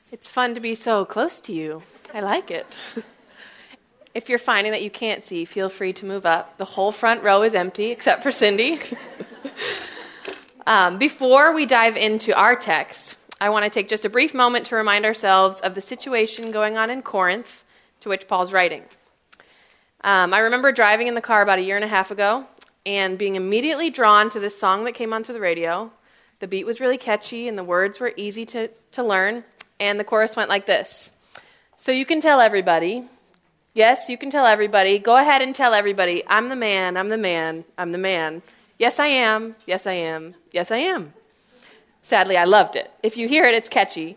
It's fun to be so close to you. I like it. If you're finding that you can't see, feel free to move up. The whole front row is empty, except for Cindy. Before we dive into our text, I want to take just a brief moment to remind ourselves of the situation going on in Corinth, to which Paul's writing. I remember driving in the car about a year and a half ago and being immediately drawn to this song that came onto the radio. The beat was really catchy and the words were easy to learn. And the chorus went like this. So you can tell everybody, yes, you can tell everybody, go ahead and tell everybody, I'm the man, I'm the man, I'm the man. Yes, I am, yes, I am, yes, I am. Sadly, I loved it. If you hear it, it's catchy.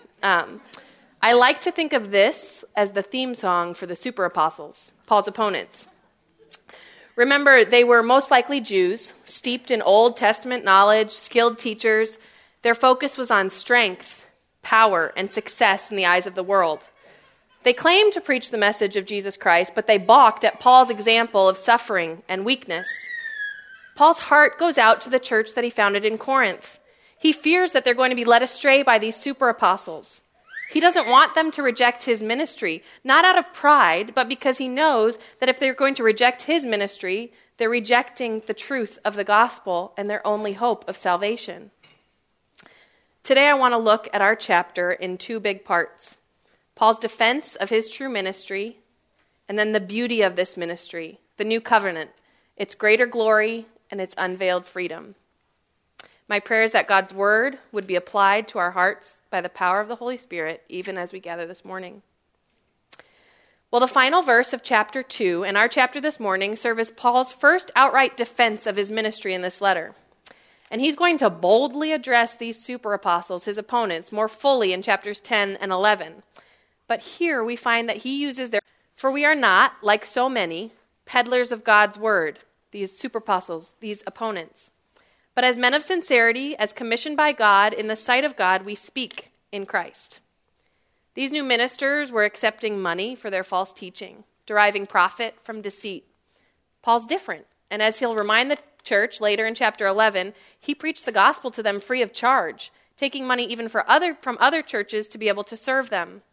I like to think of this as the theme song for the super apostles, Paul's opponents. Remember, they were most likely Jews, steeped in Old Testament knowledge, skilled teachers. Their focus was on strength, power, and success in the eyes of the world. They claimed to preach the message of Jesus Christ, but they balked at Paul's example of suffering and weakness. Paul's heart goes out to the church that he founded in Corinth. He fears that they're going to be led astray by these super apostles. He doesn't want them to reject his ministry, not out of pride, but because he knows that if they're going to reject his ministry, they're rejecting the truth of the gospel and their only hope of salvation. Today I want to look at our chapter in two big parts. Paul's defense of his true ministry, and then the beauty of this ministry, the new covenant, its greater glory, and its unveiled freedom. My prayer is that God's word would be applied to our hearts by the power of the Holy Spirit, even as we gather this morning. Well, the final verse of chapter 2 and our chapter this morning serve as Paul's first outright defense of his ministry in this letter. And he's going to boldly address these super apostles, his opponents, more fully in chapters 10 and 11. But here we find that he uses their, for we are not, like so many, peddlers of God's word, these super apostles, these opponents. But as men of sincerity, as commissioned by God, in the sight of God, we speak in Christ. These new ministers were accepting money for their false teaching, deriving profit from deceit. Paul's different, and as he'll remind the church later in chapter 11, he preached the gospel to them free of charge, taking money even from other churches to be able to serve them.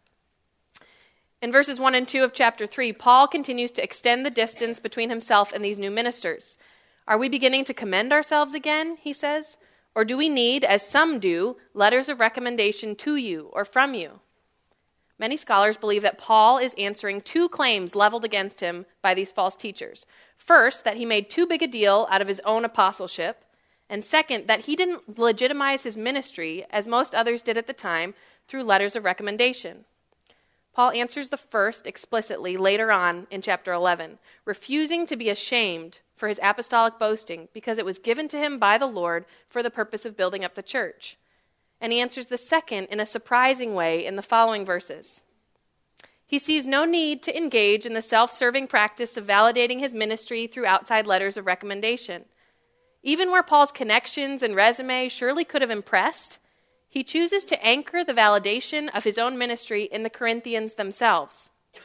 In verses 1 and 2 of chapter 3, Paul continues to extend the distance between himself and these new ministers. Are we beginning to commend ourselves again, he says? Or do we need, as some do, letters of recommendation to you or from you? Many scholars believe that Paul is answering two claims leveled against him by these false teachers. First, that he made too big a deal out of his own apostleship. And second, that he didn't legitimize his ministry, as most others did at the time, through letters of recommendation. Paul answers the first explicitly later on in chapter 11, refusing to be ashamed for his apostolic boasting because it was given to him by the Lord for the purpose of building up the church. And he answers the second in a surprising way in the following verses. He sees no need to engage in the self-serving practice of validating his ministry through outside letters of recommendation. Even where Paul's connections and resume surely could have impressed, he chooses to anchor the validation of his own ministry in the Corinthians themselves.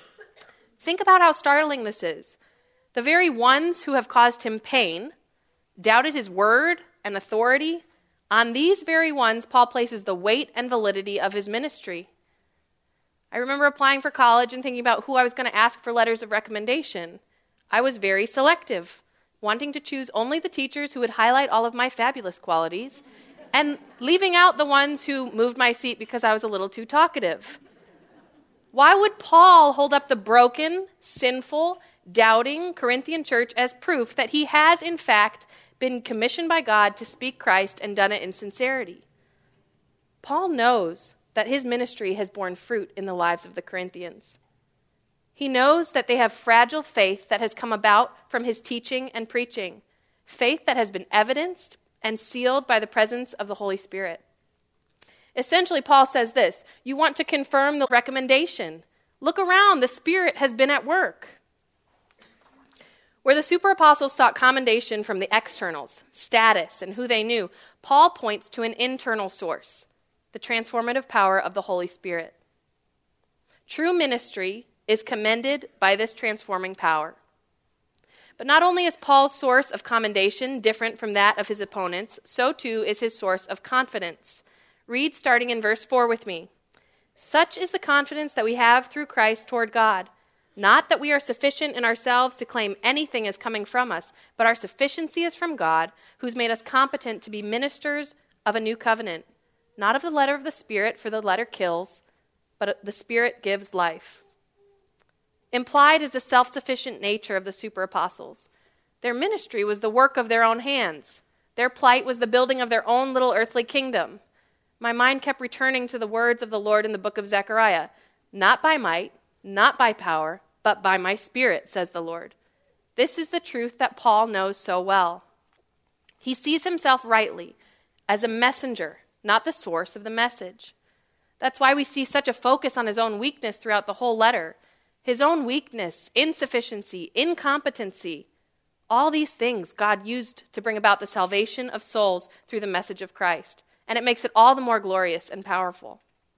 Think about how startling this is. The very ones who have caused him pain, doubted his word and authority, on these very ones, Paul places the weight and validity of his ministry. I remember applying for college and thinking about who I was going to ask for letters of recommendation. I was very selective, wanting to choose only the teachers who would highlight all of my fabulous qualities, and leaving out the ones who moved my seat because I was a little too talkative. Why would Paul hold up the broken, sinful, doubting Corinthian church as proof that he has, in fact, been commissioned by God to speak Christ and done it in sincerity? Paul knows that his ministry has borne fruit in the lives of the Corinthians. He knows that they have fragile faith that has come about from his teaching and preaching, faith that has been evidenced and sealed by the presence of the Holy Spirit. Essentially, Paul says this: you want to confirm the recommendation. Look around, the Spirit has been at work. Where the super apostles sought commendation from the externals, status, and who they knew, Paul points to an internal source, the transformative power of the Holy Spirit. True ministry is commended by this transforming power. But not only is Paul's source of commendation different from that of his opponents, so too is his source of confidence. Read starting in verse 4 with me. Such is the confidence that we have through Christ toward God. Not that we are sufficient in ourselves to claim anything as coming from us, but our sufficiency is from God, who's made us competent to be ministers of a new covenant, not of the letter of the Spirit, for the letter kills, but the Spirit gives life. Implied is the self-sufficient nature of the super apostles. Their ministry was the work of their own hands. Their plight was the building of their own little earthly kingdom. My mind kept returning to the words of the Lord in the book of Zechariah. Not by might, not by power, but by my Spirit, says the Lord. This is the truth that Paul knows so well. He sees himself rightly as a messenger, not the source of the message. That's why we see such a focus on his own weakness throughout the whole letter. His own weakness, insufficiency, incompetency, all these things God used to bring about the salvation of souls through the message of Christ. And it makes it all the more glorious and powerful.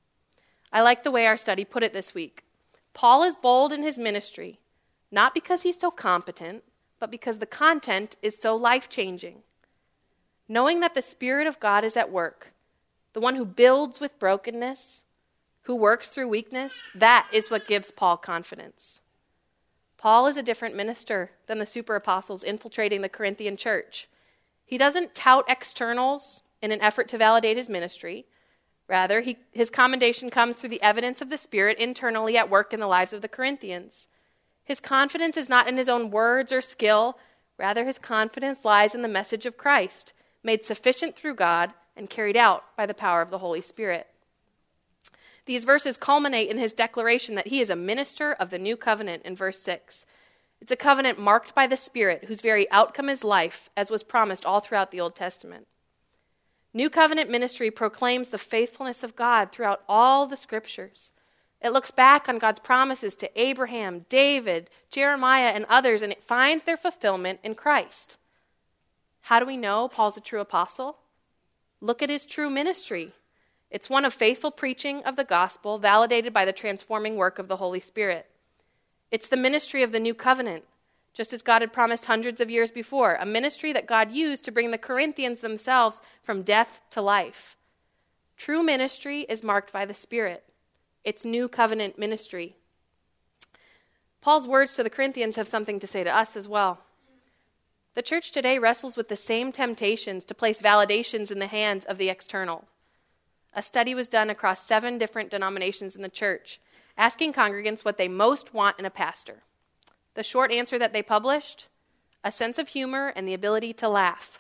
I like the way our study put it this week. Paul is bold in his ministry, not because he's so competent, but because the content is so life-changing. Knowing that the Spirit of God is at work, the one who builds with brokenness, who works through weakness, that is what gives Paul confidence. Paul is a different minister than the super apostles infiltrating the Corinthian church. He doesn't tout externals in an effort to validate his ministry. Rather, his commendation comes through the evidence of the Spirit internally at work in the lives of the Corinthians. His confidence is not in his own words or skill. Rather, his confidence lies in the message of Christ, made sufficient through God and carried out by the power of the Holy Spirit. These verses culminate in his declaration that he is a minister of the new covenant in verse 6. It's a covenant marked by the Spirit, whose very outcome is life, as was promised all throughout the Old Testament. New covenant ministry proclaims the faithfulness of God throughout all the scriptures. It looks back on God's promises to Abraham, David, Jeremiah, and others, and it finds their fulfillment in Christ. How do we know Paul's a true apostle? Look at his true ministry. It's one of faithful preaching of the gospel, validated by the transforming work of the Holy Spirit. It's the ministry of the new covenant, just as God had promised hundreds of years before, a ministry that God used to bring the Corinthians themselves from death to life. True ministry is marked by the Spirit. It's new covenant ministry. Paul's words to the Corinthians have something to say to us as well. The church today wrestles with the same temptations to place validations in the hands of the external. A study was done across 7 different denominations in the church, asking congregants what they most want in a pastor. The short answer that they published, a sense of humor and the ability to laugh.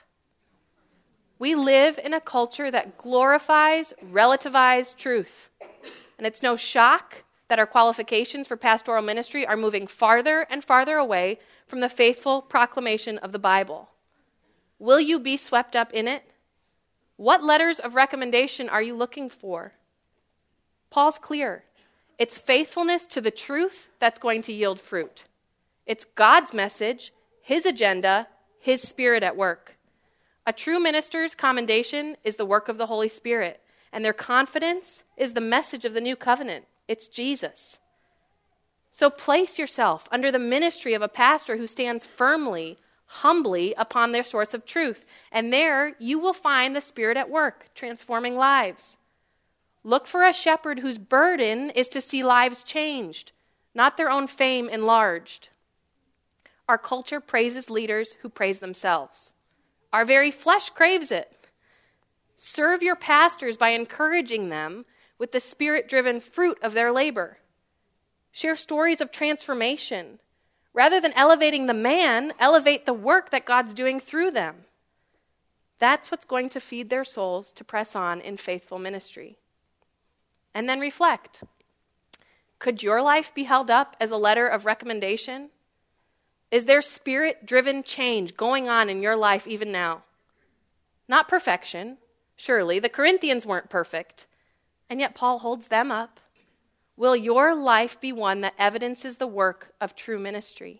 We live in a culture that glorifies, relativizes truth. And it's no shock that our qualifications for pastoral ministry are moving farther and farther away from the faithful proclamation of the Bible. Will you be swept up in it? What letters of recommendation are you looking for? Paul's clear. It's faithfulness to the truth that's going to yield fruit. It's God's message, his agenda, his Spirit at work. A true minister's commendation is the work of the Holy Spirit, and their confidence is the message of the new covenant. It's Jesus. So place yourself under the ministry of a pastor who stands firmly, humbly upon their source of truth, and there you will find the Spirit at work, transforming lives. Look for a shepherd whose burden is to see lives changed, not their own fame enlarged. Our culture praises leaders who praise themselves. Our very flesh craves it. Serve your pastors by encouraging them with the Spirit-driven fruit of their labor. Share stories of transformation. Rather than elevating the man, elevate the work that God's doing through them. That's what's going to feed their souls to press on in faithful ministry. And then reflect. Could your life be held up as a letter of recommendation? Is there Spirit-driven change going on in your life even now? Not perfection. Surely, the Corinthians weren't perfect, and yet Paul holds them up. Will your life be one that evidences the work of true ministry?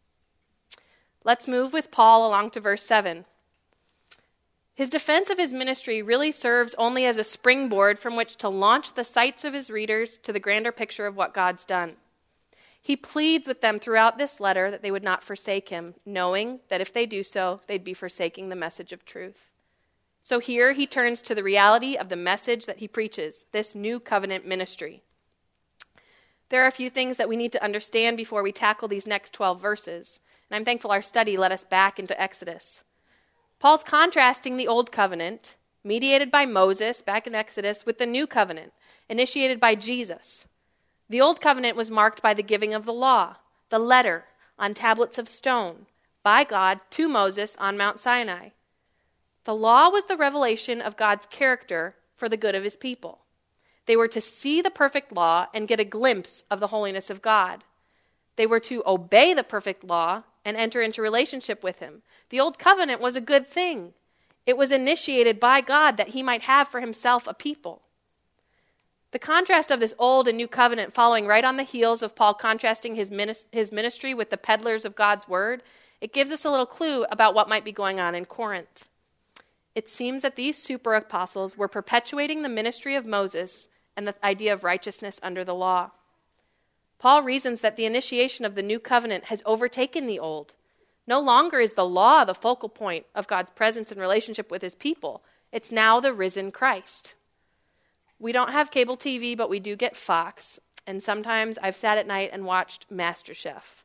Let's move with Paul along to verse 7. His defense of his ministry really serves only as a springboard from which to launch the sights of his readers to the grander picture of what God's done. He pleads with them throughout this letter that they would not forsake him, knowing that if they do so, they'd be forsaking the message of truth. So here he turns to the reality of the message that he preaches, this new covenant ministry. There are a few things that we need to understand before we tackle these next 12 verses, and I'm thankful our study led us back into Exodus. Paul's contrasting the old covenant, mediated by Moses back in Exodus, with the new covenant, initiated by Jesus. The old covenant was marked by the giving of the law, the letter, on tablets of stone, by God to Moses on Mount Sinai. The law was the revelation of God's character for the good of his people. They were to see the perfect law and get a glimpse of the holiness of God. They were to obey the perfect law and enter into relationship with him. The old covenant was a good thing. It was initiated by God that he might have for himself a people. The contrast of this old and new covenant following right on the heels of Paul contrasting his ministry with the peddlers of God's word, it gives us a little clue about what might be going on in Corinth. It seems that these super apostles were perpetuating the ministry of Moses and the idea of righteousness under the law. Paul reasons that the initiation of the new covenant has overtaken the old. No longer is the law the focal point of God's presence and relationship with his people. It's now the risen Christ. We don't have cable TV, but we do get Fox, and sometimes I've sat at night and watched MasterChef.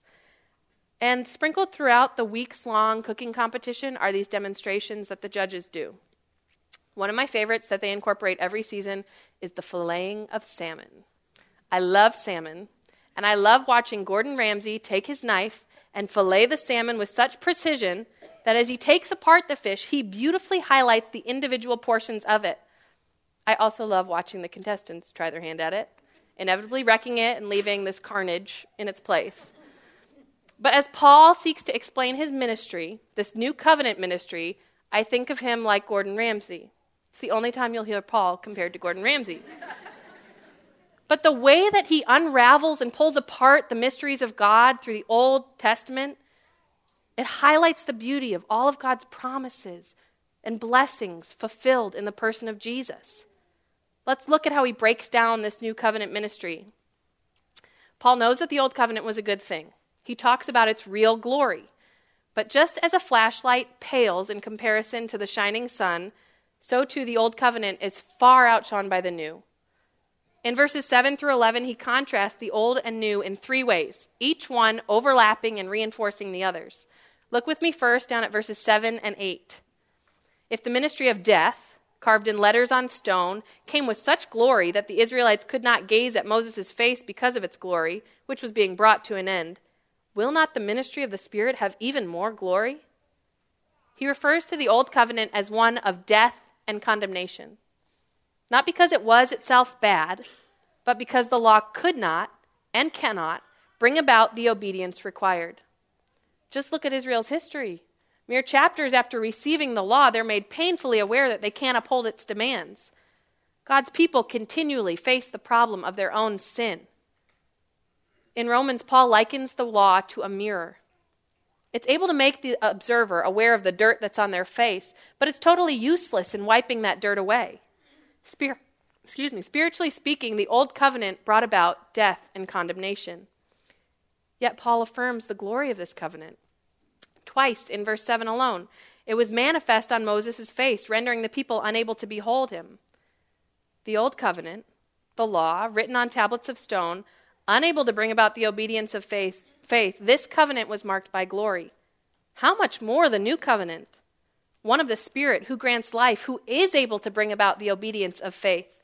And sprinkled throughout the weeks-long cooking competition are these demonstrations that the judges do. One of my favorites that they incorporate every season is the filleting of salmon. I love salmon, and I love watching Gordon Ramsay take his knife and fillet the salmon with such precision that as he takes apart the fish, he beautifully highlights the individual portions of it. I also love watching the contestants try their hand at it, inevitably wrecking it and leaving this carnage in its place. But as Paul seeks to explain his ministry, this new covenant ministry, I think of him like Gordon Ramsay. It's the only time you'll hear Paul compared to Gordon Ramsay. But the way that he unravels and pulls apart the mysteries of God through the Old Testament, it highlights the beauty of all of God's promises and blessings fulfilled in the person of Jesus. Let's look at how he breaks down this new covenant ministry. Paul knows that the old covenant was a good thing. He talks about its real glory. But just as a flashlight pales in comparison to the shining sun, so too the old covenant is far outshone by the new. In verses 7 through 11, he contrasts the old and new in three ways, each one overlapping and reinforcing the others. Look with me first down at verses 7 and 8. If the ministry of death, carved in letters on stone, came with such glory that the Israelites could not gaze at Moses' face because of its glory, which was being brought to an end, will not the ministry of the Spirit have even more glory? He refers to the old covenant as one of death and condemnation. Not because it was itself bad, but because the law could not and cannot bring about the obedience required. Just look at Israel's history. Mere chapters after receiving the law, they're made painfully aware that they can't uphold its demands. God's people continually face the problem of their own sin. In Romans, Paul likens the law to a mirror. It's able to make the observer aware of the dirt that's on their face, but it's totally useless in wiping that dirt away. Spiritually speaking, the old covenant brought about death and condemnation. Yet Paul affirms the glory of this covenant. Twice in verse 7 alone, it was manifest on Moses' face, rendering the people unable to behold him. The old covenant, the law, written on tablets of stone, unable to bring about the obedience of faith, this covenant was marked by glory. How much more the new covenant? One of the Spirit who grants life, who is able to bring about the obedience of faith.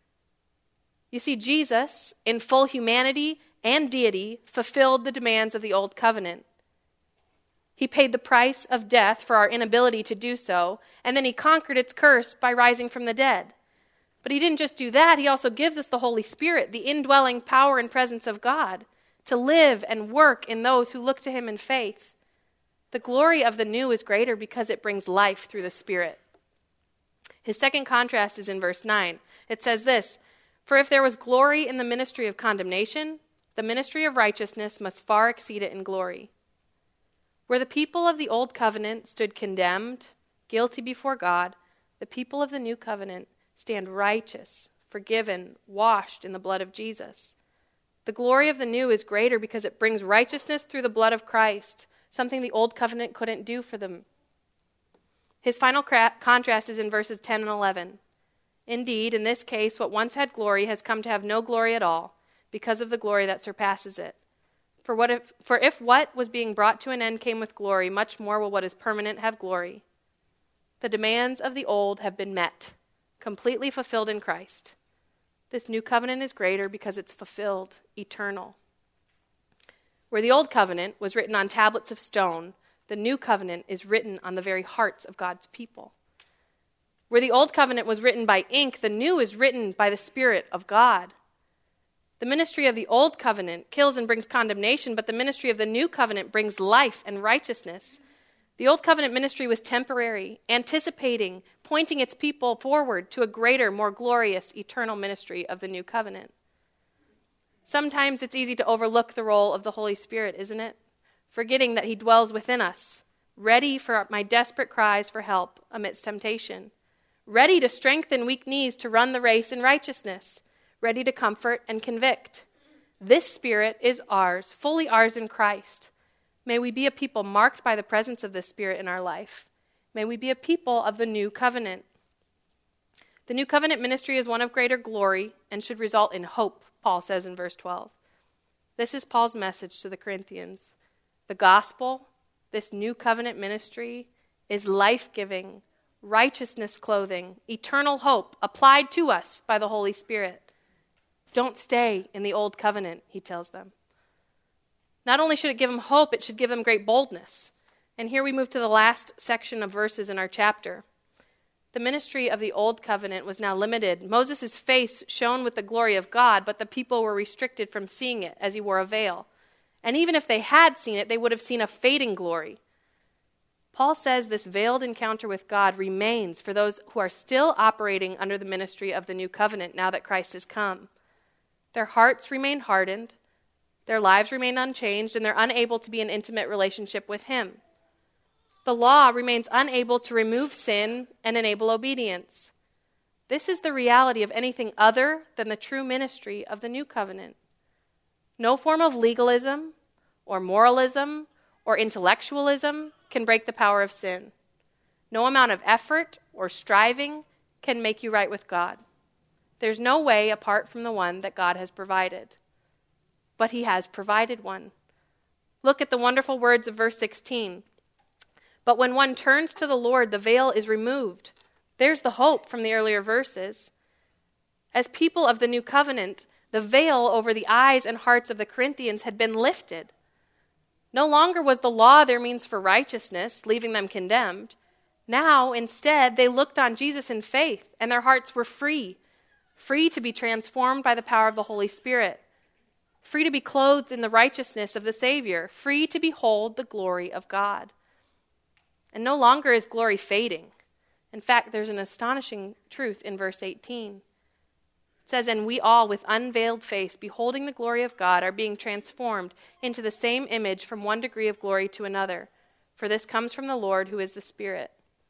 You see, Jesus, in full humanity and deity, fulfilled the demands of the old covenant. He paid the price of death for our inability to do so, and then he conquered its curse by rising from the dead. But he didn't just do that, he also gives us the Holy Spirit, the indwelling power and presence of God, to live and work in those who look to him in faith. The glory of the new is greater because it brings life through the Spirit. His second contrast is in verse 9. It says this, "For if there was glory in the ministry of condemnation, the ministry of righteousness must far exceed it in glory." Where the people of the old covenant stood condemned, guilty before God, the people of the new covenant stand righteous, forgiven, washed in the blood of Jesus. The glory of the new is greater because it brings righteousness through the blood of Christ, something the old covenant couldn't do for them. His final contrast is in verses 10 and 11. Indeed, in this case, what once had glory has come to have no glory at all, because of the glory that surpasses it. For if what was being brought to an end came with glory, much more will what is permanent have glory. The demands of the old have been met, completely fulfilled in Christ. This new covenant is greater because it's fulfilled, eternal. Where the old covenant was written on tablets of stone, the new covenant is written on the very hearts of God's people. Where the old covenant was written by ink, the new is written by the Spirit of God. The ministry of the old covenant kills and brings condemnation, but the ministry of the new covenant brings life and righteousness. The old covenant ministry was temporary, anticipating, pointing its people forward to a greater, more glorious, eternal ministry of the new covenant. Sometimes it's easy to overlook the role of the Holy Spirit, isn't it? Forgetting that he dwells within us, ready for my desperate cries for help amidst temptation, ready to strengthen weak knees to run the race in righteousness, ready to comfort and convict. This Spirit is ours, fully ours in Christ. May we be a people marked by the presence of this Spirit in our life. May we be a people of the new covenant. The new covenant ministry is one of greater glory and should result in hope, Paul says in verse 12. This is Paul's message to the Corinthians. The gospel, this new covenant ministry, is life-giving, righteousness clothing, eternal hope applied to us by the Holy Spirit. Don't stay in the old covenant, he tells them. Not only should it give them hope, it should give them great boldness. And here we move to the last section of verses in our chapter. The ministry of the old covenant was now limited. Moses' face shone with the glory of God, but the people were restricted from seeing it as he wore a veil. And even if they had seen it, they would have seen a fading glory. Paul says this veiled encounter with God remains for those who are still operating under the ministry of the new covenant now that Christ has come. Their hearts remain hardened, their lives remain unchanged, and they're unable to be in intimate relationship with him. The law remains unable to remove sin and enable obedience. This is the reality of anything other than the true ministry of the new covenant. No form of legalism or moralism or intellectualism can break the power of sin. No amount of effort or striving can make you right with God. There's no way apart from the one that God has provided. But he has provided one. Look at the wonderful words of verse 16. But when one turns to the Lord, the veil is removed. There's the hope from the earlier verses. As people of the new covenant, the veil over the eyes and hearts of the Corinthians had been lifted. No longer was the law their means for righteousness, leaving them condemned. Now, instead, they looked on Jesus in faith, and their hearts were free to be transformed by the power of the Holy Spirit, free to be clothed in the righteousness of the Savior, free to behold the glory of God. And no longer is glory fading. In fact, there's an astonishing truth in verse 18. It says, and we all with unveiled face, beholding the glory of God, are being transformed into the same image from one degree of glory to another. For this comes from the Lord, who is the Spirit.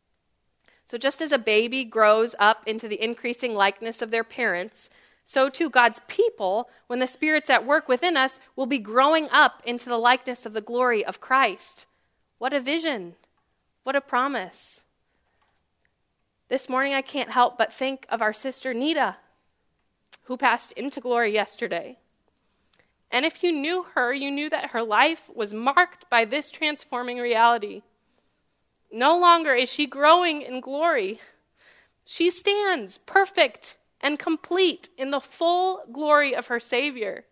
So just as a baby grows up into the increasing likeness of their parents, so too God's people, when the Spirit's at work within us, will be growing up into the likeness of the glory of Christ. What a vision. What a promise. This morning I can't help but think of our sister Nita, who passed into glory yesterday. And if you knew her, you knew that her life was marked by this transforming reality. No longer is she growing in glory. She stands perfect and complete in the full glory of her Savior.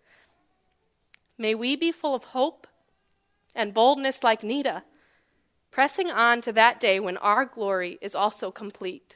May we be full of hope and boldness like Nita, pressing on to that day when our glory is also complete.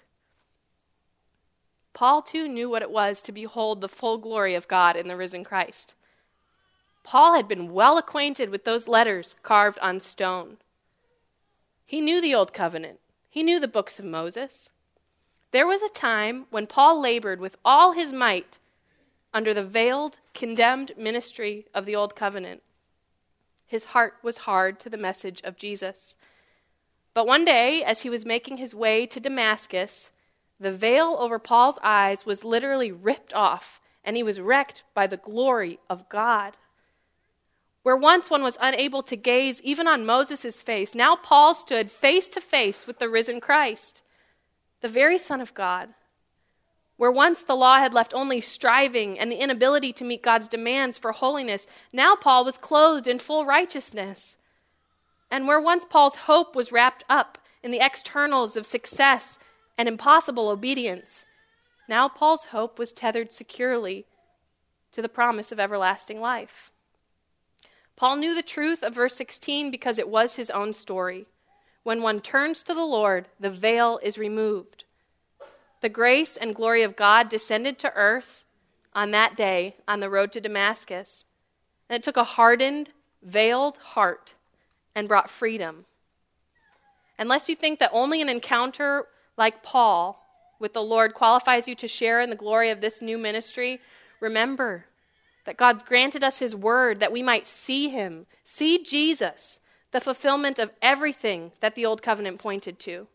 Paul too knew what it was to behold the full glory of God in the risen Christ. Paul had been well acquainted with those letters carved on stone. He knew the Old Covenant. He knew the books of Moses. There was a time when Paul labored with all his might under the veiled, condemned ministry of the Old Covenant. His heart was hard to the message of Jesus. But one day, as he was making his way to Damascus, the veil over Paul's eyes was literally ripped off, and he was wrecked by the glory of God. Where once one was unable to gaze even on Moses' face, now Paul stood face to face with the risen Christ, the very Son of God. Where once the law had left only striving and the inability to meet God's demands for holiness, now Paul was clothed in full righteousness. And where once Paul's hope was wrapped up in the externals of success and impossible obedience, now Paul's hope was tethered securely to the promise of everlasting life. Paul knew the truth of verse 16 because it was his own story. When one turns to the Lord, the veil is removed. The grace and glory of God descended to earth on that day on the road to Damascus. And it took a hardened, veiled heart and brought freedom. Unless you think that only an encounter like Paul with the Lord qualifies you to share in the glory of this new ministry, remember that God's granted us his word that we might see him, see Jesus, the fulfillment of everything that the old covenant pointed to.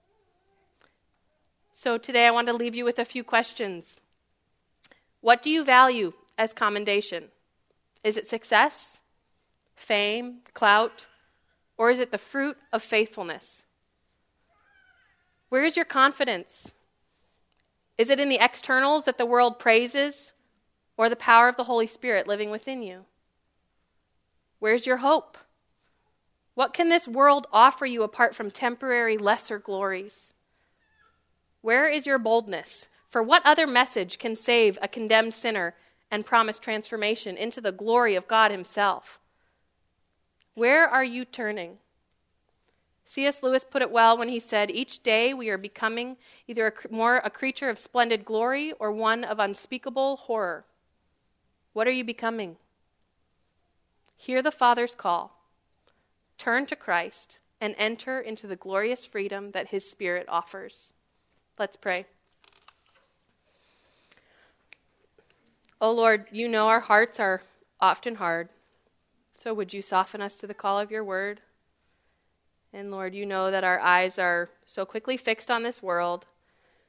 So today I want to leave you with a few questions. What do you value as commendation? Is it success, fame, clout, or is it the fruit of faithfulness? Where is your confidence? Is it in the externals that the world praises, or the power of the Holy Spirit living within you? Where's your hope? What can this world offer you apart from temporary lesser glories? Where is your boldness? For what other message can save a condemned sinner and promise transformation into the glory of God himself? Where are you turning? C.S. Lewis put it well when he said, each day we are becoming either a creature of splendid glory or one of unspeakable horror. What are you becoming? Hear the Father's call. Turn to Christ and enter into the glorious freedom that his Spirit offers. Let's pray. Oh Lord, you know our hearts are often hard, so would you soften us to the call of your word? And Lord, you know that our eyes are so quickly fixed on this world,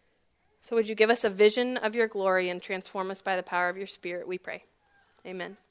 so would you give us a vision of your glory and transform us by the power of your Spirit, we pray. Amen.